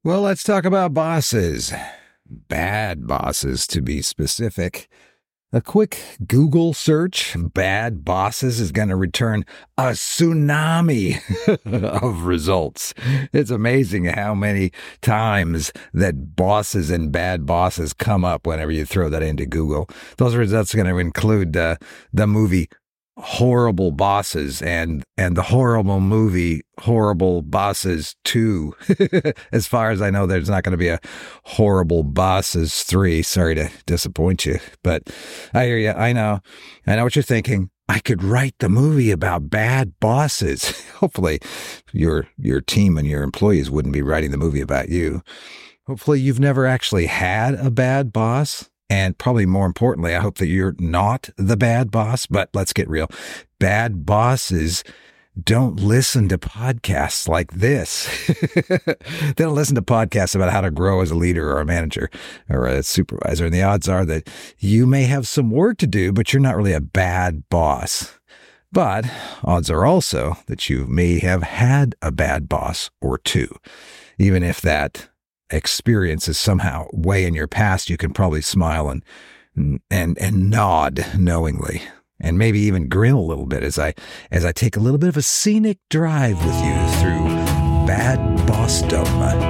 Well, let's talk about bosses. Bad bosses, to be specific. A quick Google search, bad bosses, is going to return a tsunami of results. It's amazing how many times that bosses and bad bosses come up whenever you throw that into Google. Those results are going to include the movie Horrible Bosses and the horrible movie Horrible Bosses 2. As far as I know, there's not going to be a Horrible Bosses 3. Sorry to disappoint you, but I hear you. I know what you're thinking. I could write the movie about bad bosses. Hopefully your team and your employees wouldn't be writing the movie about you. Hopefully you've never actually had a bad boss. And probably more importantly, I hope that you're not the bad boss, but let's get real. Bad bosses don't listen to podcasts like this. They don't listen to podcasts about how to grow as a leader or a manager or a supervisor. And the odds are that you may have some work to do, but you're not really a bad boss. But odds are also that you may have had a bad boss or two, even if that experience is somehow way in your past. You can probably smile and nod knowingly, and maybe even grin a little bit as I take a little bit of a scenic drive with you through bad bossdom.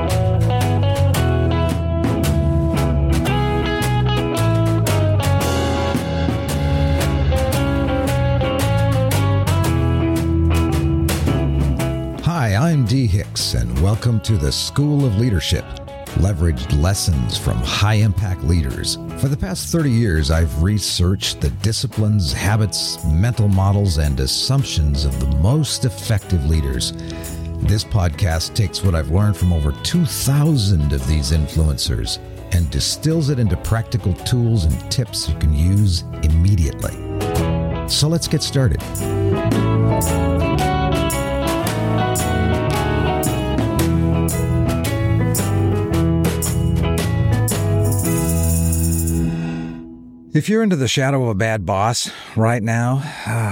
Hi, I'm Dee Hicks, and welcome to the School of Leadership. Leveraged lessons from high-impact leaders. For the past 30 years, I've researched the disciplines, habits, mental models, and assumptions of the most effective leaders. This podcast takes what I've learned from over 2,000 of these influencers and distills it into practical tools and tips you can use immediately. So let's get started. If you're into the shadow of a bad boss right now,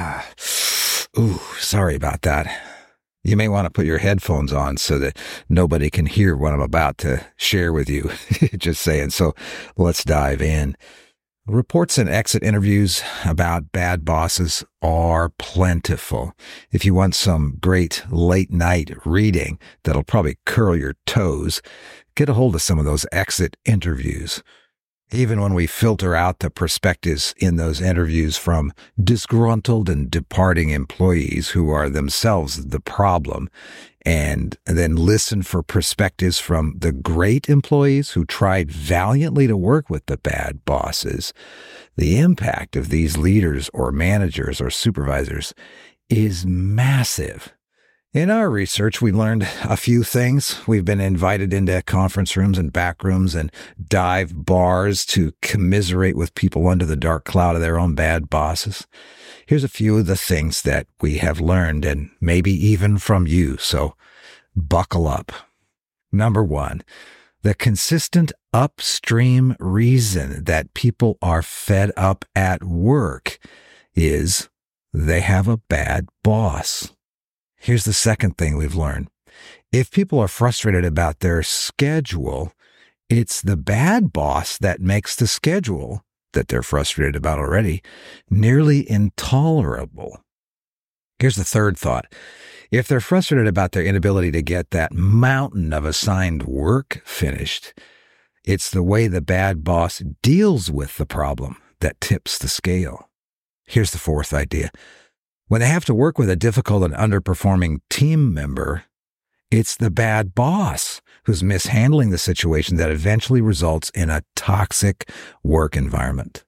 sorry about that. You may want to put your headphones on so that nobody can hear what I'm about to share with you. Just saying. So let's dive in. Reports and exit interviews about bad bosses are plentiful. If you want some great late night reading that'll probably curl your toes, get a hold of some of those exit interviews. Even when we filter out the perspectives in those interviews from disgruntled and departing employees who are themselves the problem, and then listen for perspectives from the great employees who tried valiantly to work with the bad bosses, the impact of these leaders or managers or supervisors is massive. In our research, we learned a few things. We've been invited into conference rooms and back rooms and dive bars to commiserate with people under the dark cloud of their own bad bosses. Here's a few of the things that we have learned, and maybe even from you, so buckle up. Number one, the consistent upstream reason that people are fed up at work is they have a bad boss. Here's the second thing we've learned. If people are frustrated about their schedule, it's the bad boss that makes the schedule that they're frustrated about already nearly intolerable. Here's the third thought. If they're frustrated about their inability to get that mountain of assigned work finished, it's the way the bad boss deals with the problem that tips the scale. Here's the fourth idea. When they have to work with a difficult and underperforming team member, it's the bad boss who's mishandling the situation that eventually results in a toxic work environment.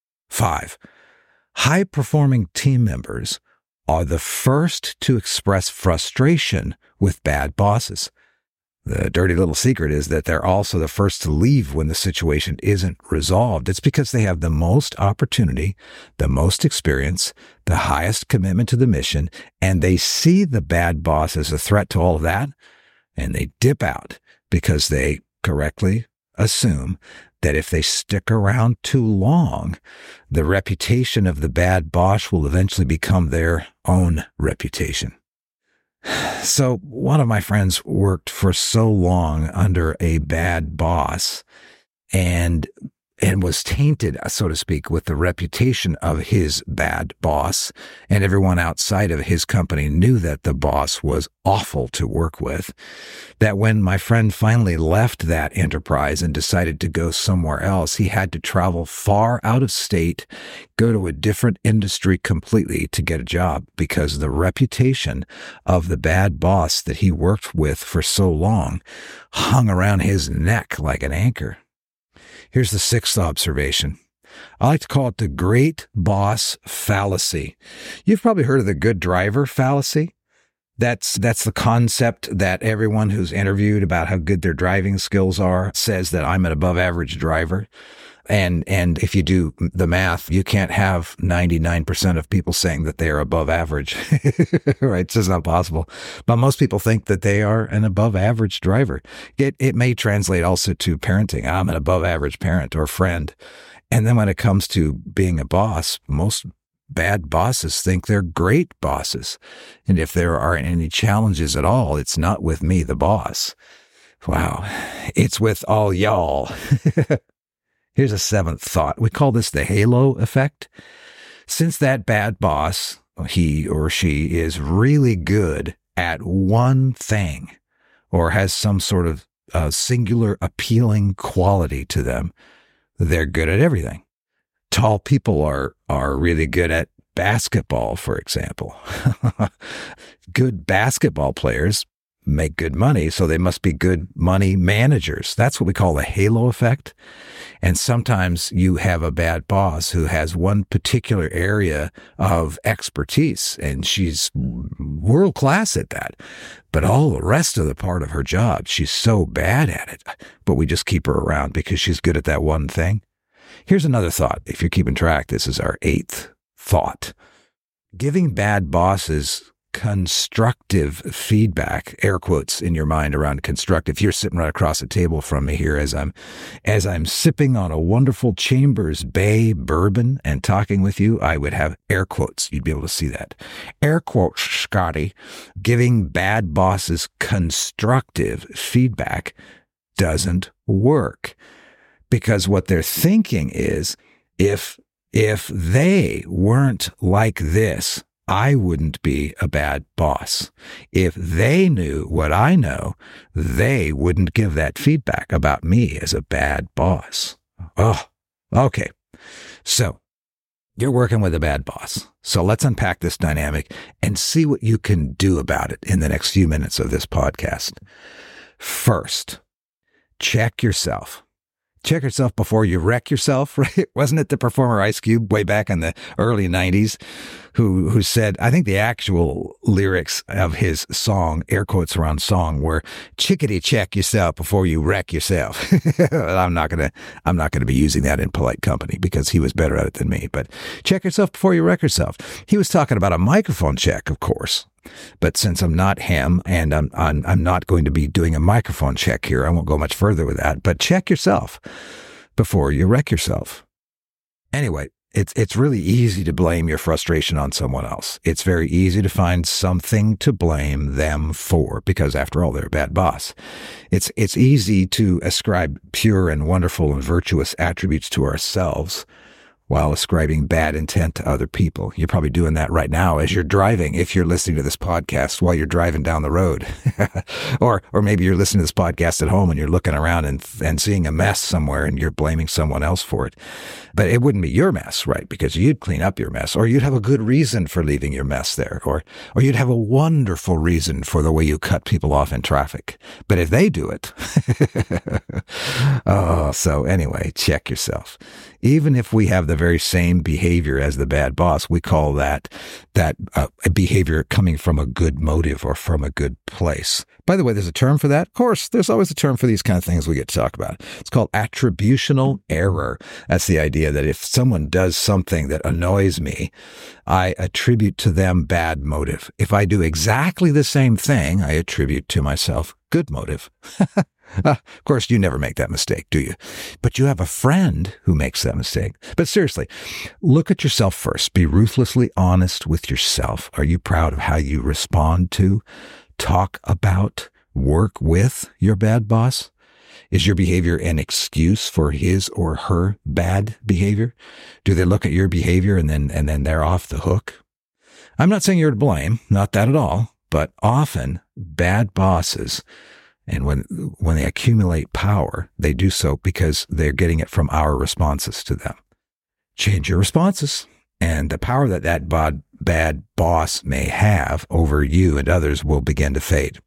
5, high-performing team members are the first to express frustration with bad bosses. The dirty little secret is that they're also the first to leave when the situation isn't resolved. It's because they have the most opportunity, the most experience, the highest commitment to the mission, and they see the bad boss as a threat to all of that, and they dip out because they correctly assume that if they stick around too long, the reputation of the bad boss will eventually become their own reputation. So one of my friends worked for so long under a bad boss and was tainted, so to speak, with the reputation of his bad boss. And everyone outside of his company knew that the boss was awful to work with. That when my friend finally left that enterprise and decided to go somewhere else, he had to travel far out of state, go to a different industry completely to get a job because the reputation of the bad boss that he worked with for so long hung around his neck like an anchor. Here's the sixth observation. I like to call it the great boss fallacy. You've probably heard of the good driver fallacy. That's the concept that everyone who's interviewed about how good their driving skills are says that I'm an above average driver. And if you do the math, you can't have 99% of people saying that they are above average, right? It's just not possible. But most people think that they are an above average driver. It may translate also to parenting. I'm an above average parent or friend. And then when it comes to being a boss, most bad bosses think they're great bosses. And if there are any challenges at all, it's not with me, the boss. Wow. It's with all y'all. Here's a seventh thought. We call this the halo effect. Since that bad boss, he or she, is really good at one thing or has some sort of singular appealing quality to them, they're good at everything. Tall people are really good at basketball, for example. Good basketball players make good money, so they must be good money managers. That's what we call the halo effect. And sometimes you have a bad boss who has one particular area of expertise, and she's world class at that. But all the rest of the part of her job, she's so bad at it. But we just keep her around because she's good at that one thing. Here's another thought. If you're keeping track, this is our eighth thought. Giving bad bosses constructive feedback, air quotes in your mind around constructive. You're sitting right across the table from me here as I'm sipping on a wonderful Chambers Bay bourbon and talking with you. I would have air quotes. You'd be able to see that. Air quotes, Scotty. Giving bad bosses constructive feedback doesn't work because what they're thinking is if they weren't like this, I wouldn't be a bad boss. If they knew what I know, they wouldn't give that feedback about me as a bad boss. Oh, okay. So you're working with a bad boss. So let's unpack this dynamic and see what you can do about it in the next few minutes of this podcast. First, check yourself. Check yourself before you wreck yourself, right? Wasn't it the performer Ice Cube way back in the early 90s who said, I think the actual lyrics of his song, air quotes around song, were chickadee check yourself before you wreck yourself. I'm not going to be using that in polite company because he was better at it than me, but check yourself before you wreck yourself. He was talking about a microphone check, of course. But since I'm not him and I'm not going to be doing a microphone check here, I won't go much further with that. But check yourself before you wreck yourself. Anyway, it's really easy to blame your frustration on someone else. It's very easy to find something to blame them for because, after all, they're a bad boss. It's easy to ascribe pure and wonderful and virtuous attributes to ourselves while ascribing bad intent to other people. You're probably doing that right now as you're driving, if you're listening to this podcast while you're driving down the road. or maybe you're listening to this podcast at home and you're looking around and seeing a mess somewhere and you're blaming someone else for it. But it wouldn't be your mess, right? Because you'd clean up your mess, or you'd have a good reason for leaving your mess there, or you'd have a wonderful reason for the way you cut people off in traffic. But if they do it, so anyway, check yourself. Even if we have the very same behavior as the bad boss, we call that a behavior coming from a good motive or from a good place. By the way, there's a term for that. Of course, there's always a term for these kind of things we get to talk about. It's called attributional error. That's the idea that if someone does something that annoys me, I attribute to them bad motive. If I do exactly the same thing, I attribute to myself good motive. Of course, you never make that mistake, do you? But you have a friend who makes that mistake. But seriously, look at yourself first. Be ruthlessly honest with yourself. Are you proud of how you respond to, talk about, work with your bad boss? Is your behavior an excuse for his or her bad behavior? Do they look at your behavior and then they're off the hook? I'm not saying you're to blame, not that at all, but often bad bosses, and when they accumulate power, they do so because they're getting it from our responses to them. Change your responses, and the power that bad boss may have over you and others will begin to fade.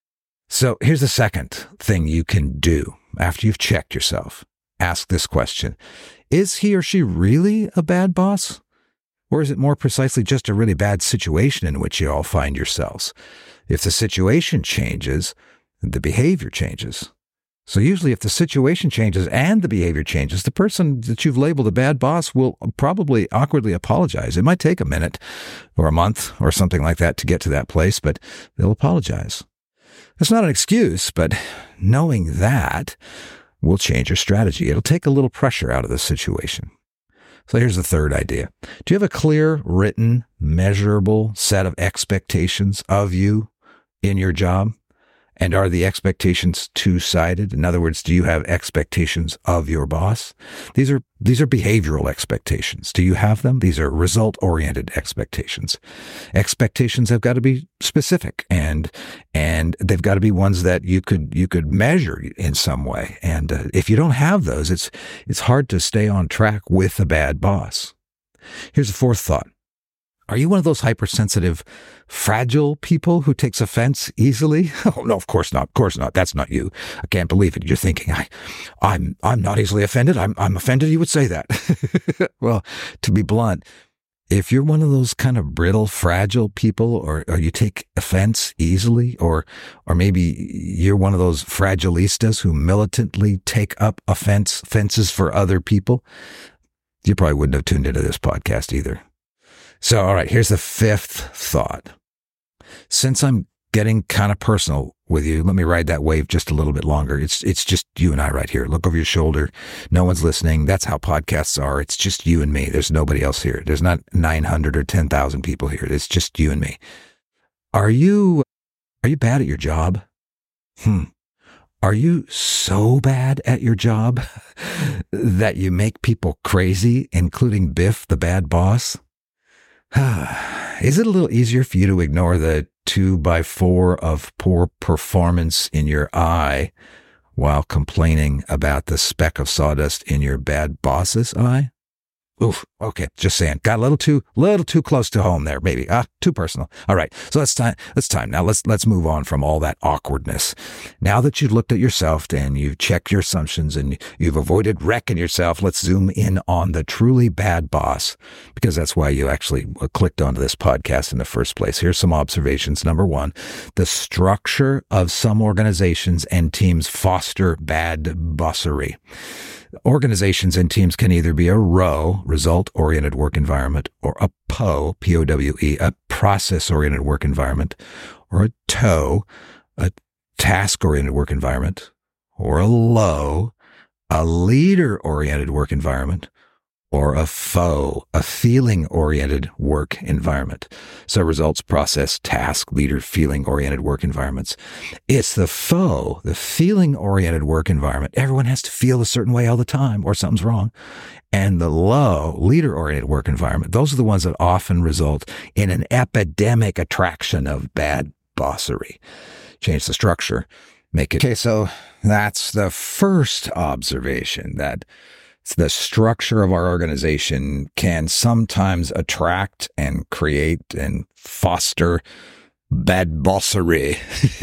So here's the second thing you can do after you've checked yourself. Ask this question: is he or she really a bad boss? Or is it more precisely just a really bad situation in which you all find yourselves? If the situation changes, the behavior changes. So usually if the situation changes and the behavior changes, the person that you've labeled a bad boss will probably awkwardly apologize. It might take a minute or a month or something like that to get to that place, but they'll apologize. That's not an excuse, but knowing that will change your strategy. It'll take a little pressure out of the situation. So here's the third idea. Do you have a clear, written, measurable set of expectations of you in your job? And are the expectations two-sided? In other words, do you have expectations of your boss? These are behavioral expectations. Do you have them? These are result-oriented expectations. Expectations have got to be specific, and they've got to be ones that you could measure in some way. And if you don't have those, it's hard to stay on track with a bad boss. Here's a fourth thought. Are you one of those hypersensitive, fragile people who takes offense easily? Oh, no, of course not. Of course not. That's not you. I can't believe it. You're thinking, I'm not easily offended. I'm offended you would say that. Well, to be blunt, if you're one of those kind of brittle, fragile people, or you take offense easily, or maybe you're one of those fragilistas who militantly take up offenses for other people, you probably wouldn't have tuned into this podcast either. So, all right, here's the fifth thought. Since I'm getting kind of personal with you, let me ride that wave just a little bit longer. It's just you and I right here. Look over your shoulder. No one's listening. That's how podcasts are. It's just you and me. There's nobody else here. There's not 900 or 10,000 people here. It's just you and me. Are you bad at your job? Are you so bad at your job that you make people crazy, including Biff, the bad boss? Is it a little easier for you to ignore the 2x4 of poor performance in your eye while complaining about the speck of sawdust in your bad boss's eye? Oof. Okay. Just saying. Got a little too close to home there, maybe. Too personal. All right. So let's time. Now let's move on from all that awkwardness. Now that you've looked at yourself and you've checked your assumptions and you've avoided wrecking yourself, let's zoom in on the truly bad boss, because that's why you actually clicked onto this podcast in the first place. Here's some observations. Number one, the structure of some organizations and teams foster bad bossery. Organizations and teams can either be a ROWE, result-oriented work environment, or a POWE, P-O-W-E, a process-oriented work environment, or a TOW, a task-oriented work environment, or a LOWE, a leader-oriented work environment, or a FOWE, a feeling-oriented work environment. So results, process, task, leader, feeling-oriented work environments. It's the FOWE, the feeling-oriented work environment. Everyone has to feel a certain way all the time or something's wrong. And the LOWE, leader-oriented work environment, those are the ones that often result in an epidemic attraction of bad bossery. Change the structure. Make it. Okay, so that's the first observation, that the structure of our organization can sometimes attract and create and foster bad bossery.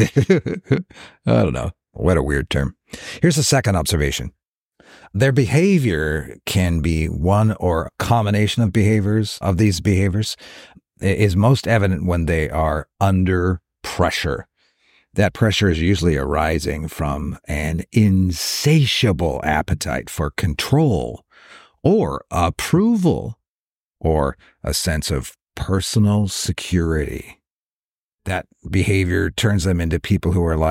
I don't know. What a weird term. Here's the second observation. Their behavior can be one or a combination of these behaviors is most evident when they are under pressure. That pressure is usually arising from an insatiable appetite for control or approval or a sense of personal security. That behavior turns them into people who are like,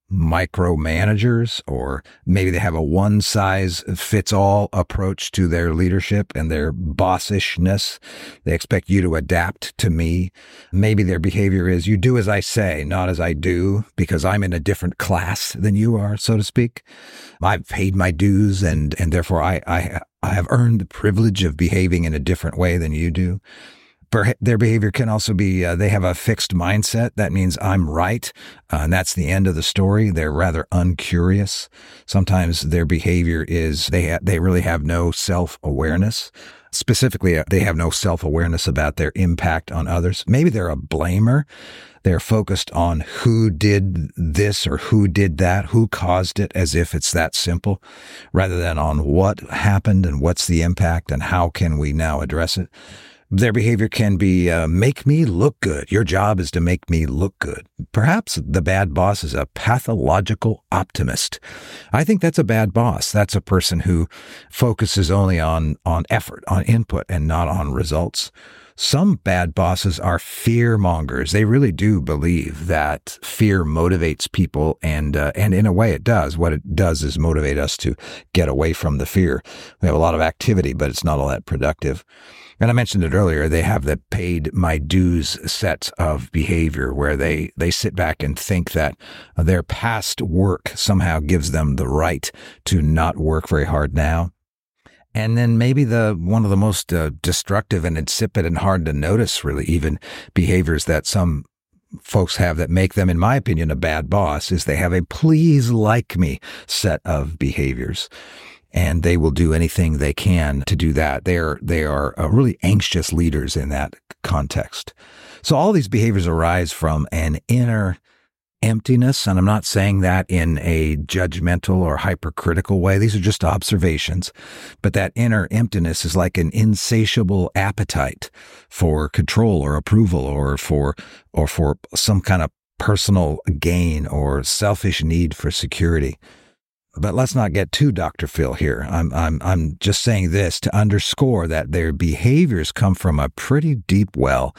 micromanagers, or maybe they have a one-size-fits-all approach to their leadership and their bossishness. They expect you to adapt to me. Maybe their behavior is, you do as I say, not as I do, because I'm in a different class than you are, so to speak. I've paid my dues, and therefore I have earned the privilege of behaving in a different way than you do. Their behavior can also be, they have a fixed mindset. That means I'm right, and that's the end of the story. They're rather uncurious. Sometimes their behavior is they really have no self-awareness. Specifically, they have no self-awareness about their impact on others. Maybe they're a blamer. They're focused on who did this or who did that, who caused it, as if it's that simple, rather than on what happened and what's the impact and how can we now address it. Their behavior can be, make me look good. Your job is to make me look good. Perhaps the bad boss is a pathological optimist. I think that's a bad boss. That's a person who focuses only on effort, on input, and not on results. Some bad bosses are fear mongers. They really do believe that fear motivates people, and in a way it does. What it does is motivate us to get away from the fear. We have a lot of activity, but it's not all that productive. And I mentioned it earlier, they have the paid my dues sets of behavior where they sit back and think that their past work somehow gives them the right to not work very hard now. And then maybe one of the most destructive and insipid and hard to notice, really, even behaviors that some folks have that make them, in my opinion, a bad boss, is they have a please like me set of behaviors. And they will do anything they can to do that. They are really anxious leaders in that context. So all these behaviors arise from an inner emptiness, and I'm not saying that in a judgmental or hypercritical way. These are just observations. But that inner emptiness is like an insatiable appetite for control or approval or for some kind of personal gain or selfish need for security. But let's not get too Dr. Phil here. I'm just saying this to underscore that their behaviors come from a pretty deep well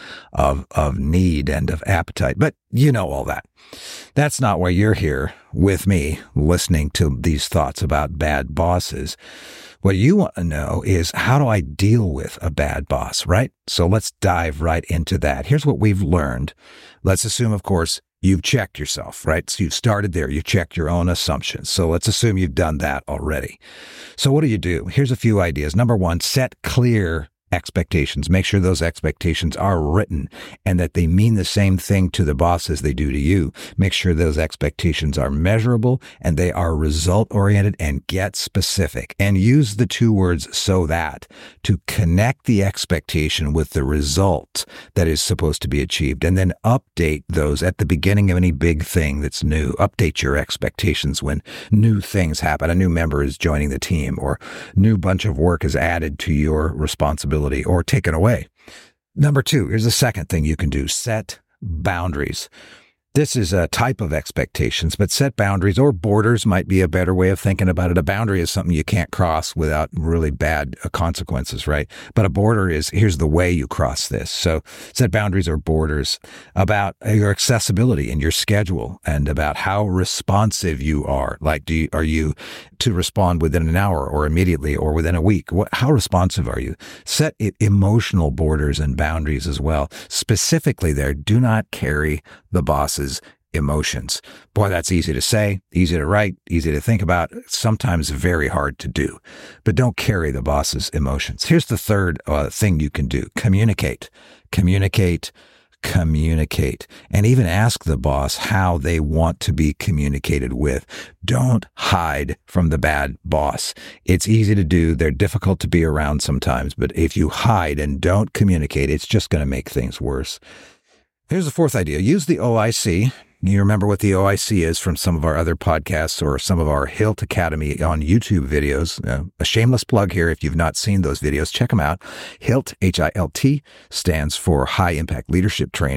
of need and of appetite. But you know all that. That's not why you're here with me listening to these thoughts about bad bosses. What you want to know is, how do I deal with a bad boss, right? So let's dive right into that. Here's what we've learned. Let's assume, of course, you've checked yourself, right? So you've started there. You checked your own assumptions. So let's assume you've done that already. So what do? Here's a few ideas. Number one, set clear expectations. Make sure those expectations are written and that they mean the same thing to the boss as they do to you. Make sure those expectations are measurable and they are result-oriented, and get specific. And use the two words "so that" to connect the expectation with the result that is supposed to be achieved. And then update those at the beginning of any big thing that's new. Update your expectations when new things happen. A new member is joining the team, or new bunch of work is added to your responsibility or taken away. Number two, here's the second thing you can do. Set boundaries. This is a type of expectations, but set boundaries, or borders might be a better way of thinking about it. A boundary is something you can't cross without really bad consequences, right? But a border is, here's the way you cross this. So set boundaries or borders about your accessibility and your schedule, and about how responsive you are. Like, are you to respond within an hour or immediately or within a week? How responsive are you? Set emotional borders and boundaries as well. Specifically there, do not carry the boss's emotions. Boy, that's easy to say, easy to write, easy to think about, sometimes very hard to do. But don't carry the boss's emotions. Here's the third thing you can do. Communicate. Communicate. Communicate. And even ask the boss how they want to be communicated with. Don't hide from the bad boss. It's easy to do. They're difficult to be around sometimes. But if you hide and don't communicate, it's just going to make things worse. Here's the fourth idea. Use the OIC. You remember what the OIC is from some of our other podcasts or some of our HILT Academy on YouTube videos. A shameless plug here. If you've not seen those videos, check them out. HILT, H-I-L-T, stands for High Impact Leadership Training.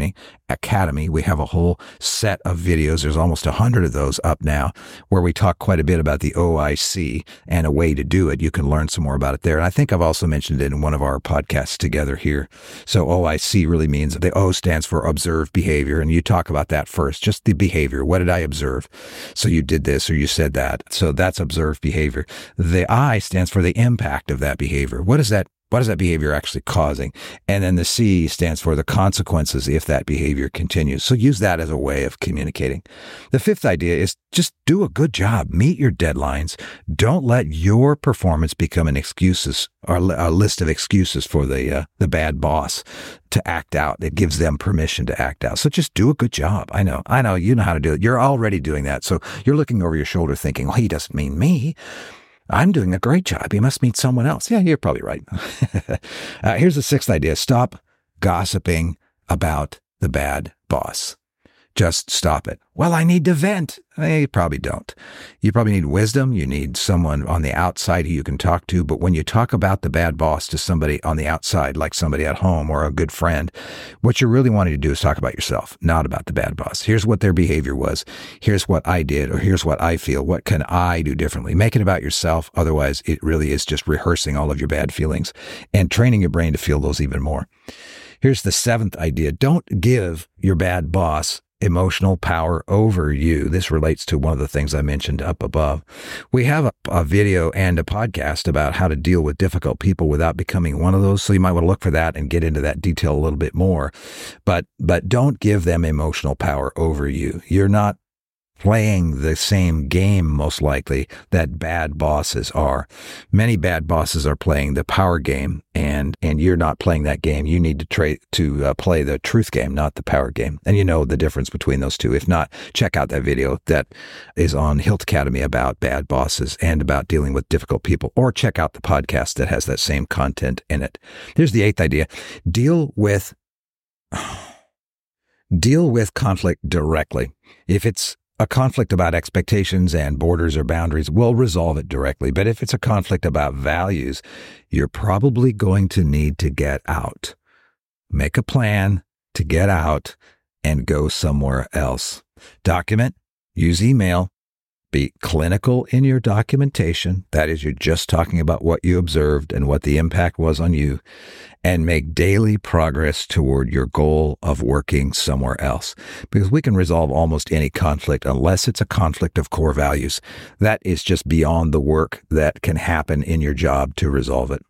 Academy. We have a whole set of videos. There's almost 100 of those up now where we talk quite a bit about the OIC and a way to do it. You can learn some more about it there. And I think I've also mentioned it in one of our podcasts together here. So OIC really means the O stands for observed behavior. And you talk about that first, just the behavior. What did I observe? So you did this or you said that. So that's observed behavior. The I stands for the impact of that behavior. What is that behavior actually causing? And then the C stands for the consequences if that behavior continues. So use that as a way of communicating. The fifth idea is just do a good job. Meet your deadlines. Don't let your performance become an excuses or a list of excuses for the bad boss to act out. It gives them permission to act out. So just do a good job. I know. You know how to do it. You're already doing that. So you're looking over your shoulder thinking, well, he doesn't mean me. I'm doing a great job. He must mean someone else. Yeah, you're probably right. Here's the sixth idea. Stop gossiping about the bad boss. Just stop it. Well, I need to vent. You probably don't. You probably need wisdom. You need someone on the outside who you can talk to. But when you talk about the bad boss to somebody on the outside, like somebody at home or a good friend, what you're really wanting to do is talk about yourself, not about the bad boss. Here's what their behavior was. Here's what I did, or here's what I feel. What can I do differently? Make it about yourself. Otherwise, it really is just rehearsing all of your bad feelings and training your brain to feel those even more. Here's the seventh idea. Don't give your bad boss emotional power over you. This relates to one of the things I mentioned up above. We have a video and a podcast about how to deal with difficult people without becoming one of those. So you might want to look for that and get into that detail a little bit more. But don't give them emotional power over you. You're not playing the same game, most likely, that bad bosses are. Many bad bosses are playing the power game, and you're not playing that game. You need to play the truth game, not the power game. And you know the difference between those two. If not, check out that video that is on Hilt Academy about bad bosses and about dealing with difficult people, or check out the podcast that has that same content in it. Here's the eighth idea. Deal with conflict directly. If it's a conflict about expectations and borders or boundaries, we'll resolve it directly. But if it's a conflict about values, you're probably going to need to get out. Make a plan to get out and go somewhere else. Document, use email, be clinical in your documentation. That is, you're just talking about what you observed and what the impact was on you, and make daily progress toward your goal of working somewhere else. Because we can resolve almost any conflict unless it's a conflict of core values. That is just beyond the work that can happen in your job to resolve it.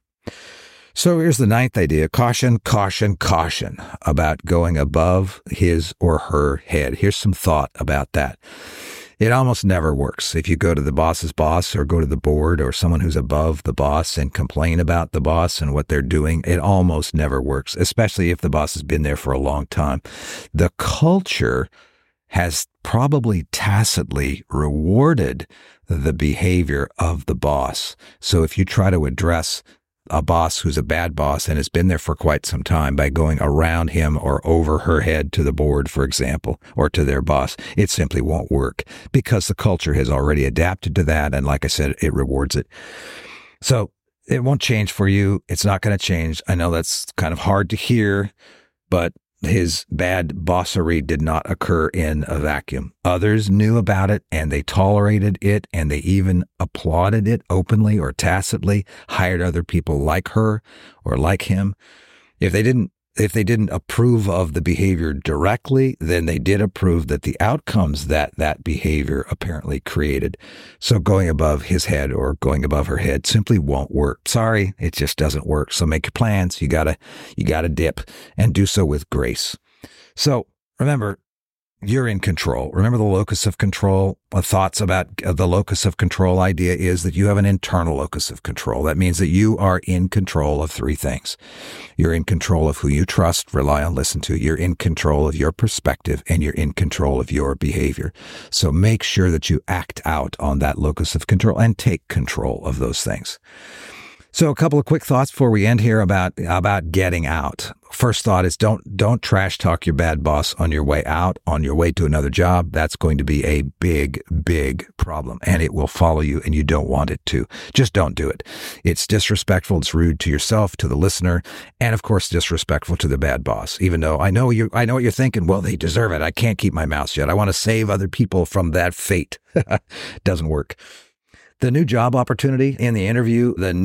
So here's the ninth idea. Caution, caution, caution about going above his or her head. Here's some thought about that. It almost never works. If you go to the boss's boss or go to the board or someone who's above the boss and complain about the boss and what they're doing, it almost never works, especially if the boss has been there for a long time. The culture has probably tacitly rewarded the behavior of the boss. So if you try to address a boss who's a bad boss and has been there for quite some time by going around him or over her head to the board, for example, or to their boss, it simply won't work because the culture has already adapted to that. And like I said, it rewards it. So it won't change for you. It's not going to change. I know that's kind of hard to hear, but his bad bossery did not occur in a vacuum. Others knew about it and they tolerated it and they even applauded it openly or tacitly, hired other people like her or like him. If they didn't approve of the behavior directly, then they did approve that the outcomes that behavior apparently created. So going above his head or going above her head simply won't work. Sorry, it just doesn't work. So make your plans. You gotta dip and do so with grace. So remember, you're in control. Remember the locus of control? Thoughts about the locus of control idea is that you have an internal locus of control. That means that you are in control of three things. You're in control of who you trust, rely on, listen to. You're in control of your perspective, and you're in control of your behavior. So make sure that you act out on that locus of control and take control of those things. So a couple of quick thoughts before we end here about getting out. First thought is don't trash talk your bad boss on your way out, on your way to another job. That's going to be a big, big problem, and it will follow you, and you don't want it to. Just don't do it. It's disrespectful. It's rude to yourself, to the listener, and of course disrespectful to the bad boss. Even though I know what you're thinking. Well, they deserve it. I can't keep my mouth shut. I want to save other people from that fate. Doesn't work. The new job opportunity in the interview, the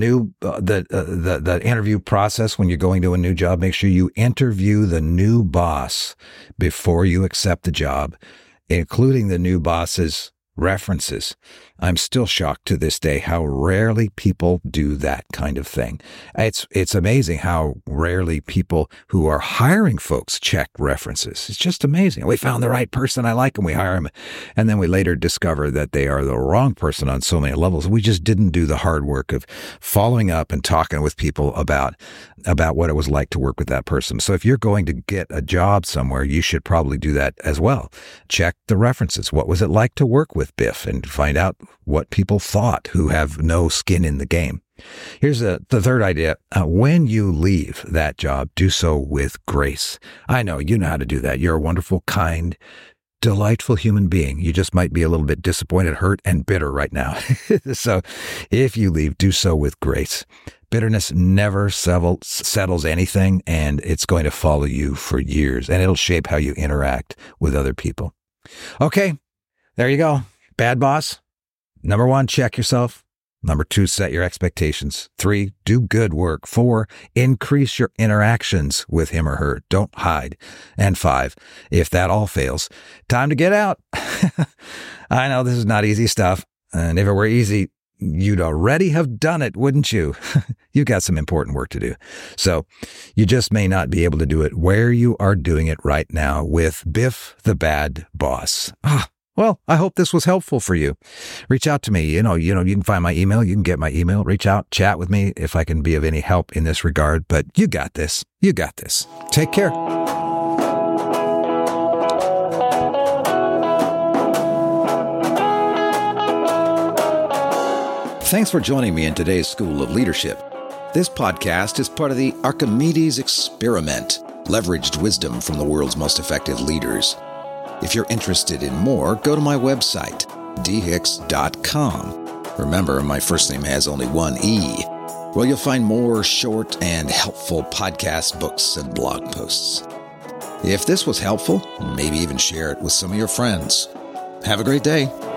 interview process when you're going to a new job, make sure you interview the new boss before you accept the job, including the new boss's references. I'm still shocked to this day how rarely people do that kind of thing. It's amazing how rarely people who are hiring folks check references. It's just amazing. We found the right person. I like them. We hire them. And then we later discover that they are the wrong person on so many levels. We just didn't do the hard work of following up and talking with people about what it was like to work with that person. So if you're going to get a job somewhere, you should probably do that as well. Check the references. What was it like to work with Biff, and find out what people thought who have no skin in the game. Here's the third idea. When you leave that job, do so with grace. I know you know how to do that. You're a wonderful, kind, delightful human being. You just might be a little bit disappointed, hurt, and bitter right now. So if you leave, do so with grace. Bitterness never settles anything, and it's going to follow you for years, and it'll shape how you interact with other people. Okay, there you go. Bad boss. Number 1, check yourself. Number 2, set your expectations. 3, do good work. 4, increase your interactions with him or her. Don't hide. And 5, if that all fails, time to get out. I know this is not easy stuff. And if it were easy, you'd already have done it, wouldn't you? You've got some important work to do. So you just may not be able to do it where you are doing it right now with Biff the Bad Boss. Well, I hope this was helpful for you. Reach out to me. You can find my email. You can get my email. Reach out, chat with me if I can be of any help in this regard. But you got this. You got this. Take care. Thanks for joining me in today's School of Leadership. This podcast is part of the Archimedes Experiment, leveraged wisdom from the world's most effective leaders. If you're interested in more, go to my website, dhicks.com. Remember, my first name has only one E, where you'll find more short and helpful podcasts, books, and blog posts. If this was helpful, maybe even share it with some of your friends. Have a great day.